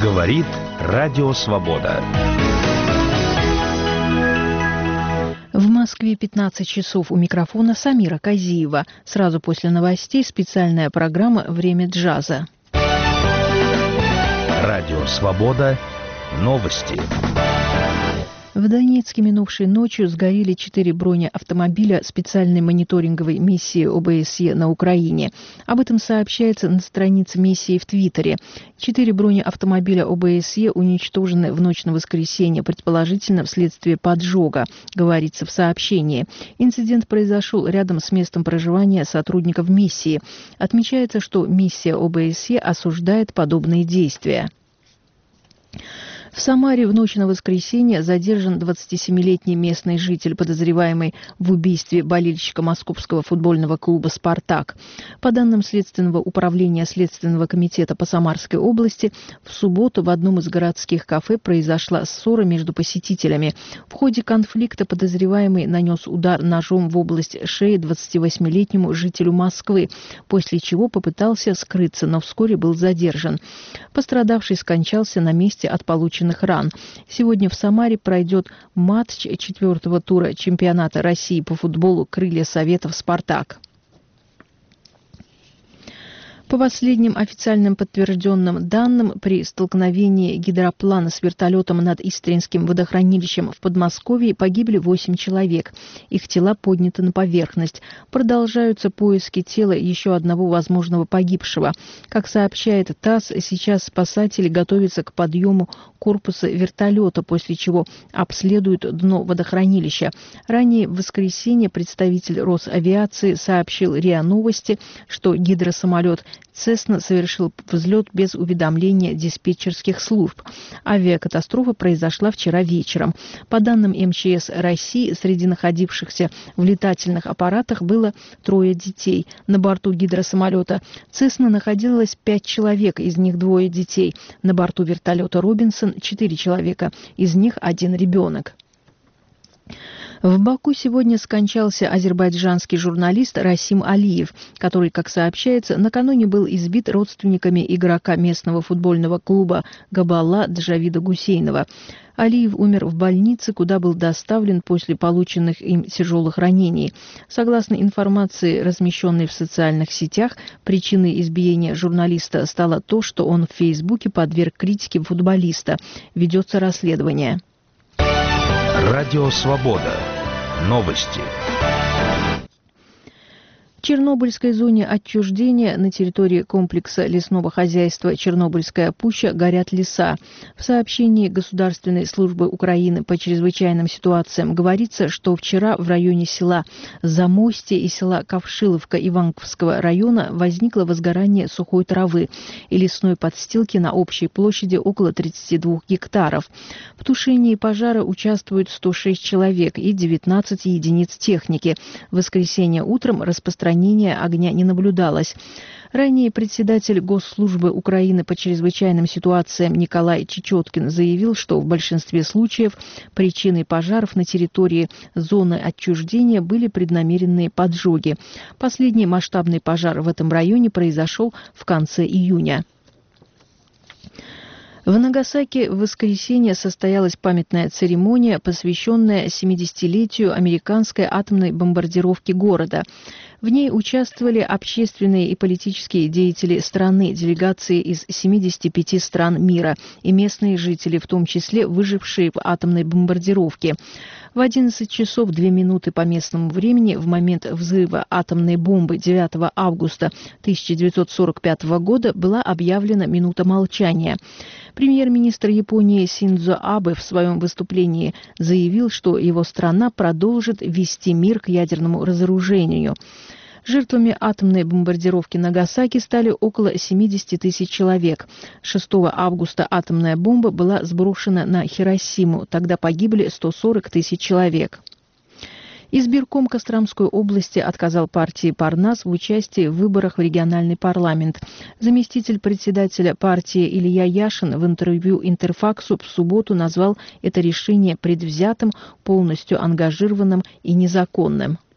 Говорит Радио Свобода. В Москве 15 часов. У микрофона Самира Казиева. Сразу после новостей специальная программа «Время джаза». Радио Свобода. Новости. В Донецке минувшей ночью сгорели 4 бронеавтомобиля специальной мониторинговой миссии ОБСЕ на Украине. Об этом сообщается на странице миссии в Твиттере. 4 бронеавтомобиля ОБСЕ уничтожены в ночь на воскресенье, предположительно вследствие поджога, говорится в сообщении. Инцидент произошел рядом с местом проживания сотрудников миссии. Отмечается, что миссия ОБСЕ осуждает подобные действия. В Самаре в ночь на воскресенье задержан 27-летний местный житель, подозреваемый в убийстве болельщика московского футбольного клуба «Спартак». По данным Следственного управления Следственного комитета по Самарской области, в субботу в одном из городских кафе произошла ссора между посетителями. В ходе конфликта подозреваемый нанес удар ножом в область шеи 28-летнему жителю Москвы, после чего попытался скрыться, но вскоре был задержан. Пострадавший скончался на месте от полученных ран. Сегодня в Самаре пройдет матч 4-го тура чемпионата России по футболу «Крылья Советов» «Спартак». По последним официальным подтвержденным данным, при столкновении гидроплана с вертолетом над Истринским водохранилищем в Подмосковье погибли 8 человек. Их тела подняты на поверхность. Продолжаются поиски тела еще одного возможного погибшего. Как сообщает ТАСС, сейчас спасатели готовятся к подъему корпуса вертолета, после чего обследуют дно водохранилища. Ранее в воскресенье представитель Росавиации сообщил РИА Новости, что гидросамолет «Цесна» совершил взлет без уведомления диспетчерских служб. Авиакатастрофа произошла вчера вечером. По данным МЧС России, среди находившихся в летательных аппаратах было 3 детей. На борту гидросамолета «Цесна» находилось 5 человек, из них 2 детей. На борту вертолета «Робинсон» 4 человека, из них 1 ребенок. В Баку сегодня скончался азербайджанский журналист Расим Алиев, который, как сообщается, накануне был избит родственниками игрока местного футбольного клуба «Габалла» Джавида Гусейнова. Алиев умер в больнице, куда был доставлен после полученных им тяжелых ранений. Согласно информации, размещенной в социальных сетях, причиной избиения журналиста стало то, что он в Фейсбуке подверг критике футболиста. Ведется расследование. Радио Свобода. Новости. В Чернобыльской зоне отчуждения на территории комплекса лесного хозяйства «Чернобыльская пуща» горят леса. В сообщении Государственной службы Украины по чрезвычайным ситуациям говорится, что вчера в районе села Замостье и села Ковшиловка Иванковского района возникло возгорание сухой травы и лесной подстилки на общей площади около 32 гектаров. В тушении пожара участвуют 106 человек и 19 единиц техники. В воскресенье утром распространение огня не наблюдалось. Ранее председатель Госслужбы Украины по чрезвычайным ситуациям Николай Чечеткин заявил, что в большинстве случаев причиной пожаров на территории зоны отчуждения были преднамеренные поджоги. Последний масштабный пожар в этом районе произошел в конце июня. В Нагасаки в воскресенье состоялась памятная церемония, посвященная 70-летию американской атомной бомбардировки города. В ней участвовали общественные и политические деятели страны, делегации из 75 стран мира и местные жители, в том числе выжившие в атомной бомбардировке. В 11 часов 2 минуты по местному времени в момент взрыва атомной бомбы 9 августа 1945 года была объявлена минута молчания. Премьер-министр Японии Синдзо Абе в своем выступлении заявил, что его страна продолжит вести мир к ядерному разоружению. Жертвами атомной бомбардировки Нагасаки стали около 70 тысяч человек. 6 августа атомная бомба была сброшена на Хиросиму. Тогда погибли 140 тысяч человек. Избирком Костромской области отказал партии «Парнас» в участии в выборах в региональный парламент. Заместитель председателя партии Илья Яшин в интервью «Интерфаксу» в субботу назвал это решение предвзятым, полностью ангажированным и незаконным.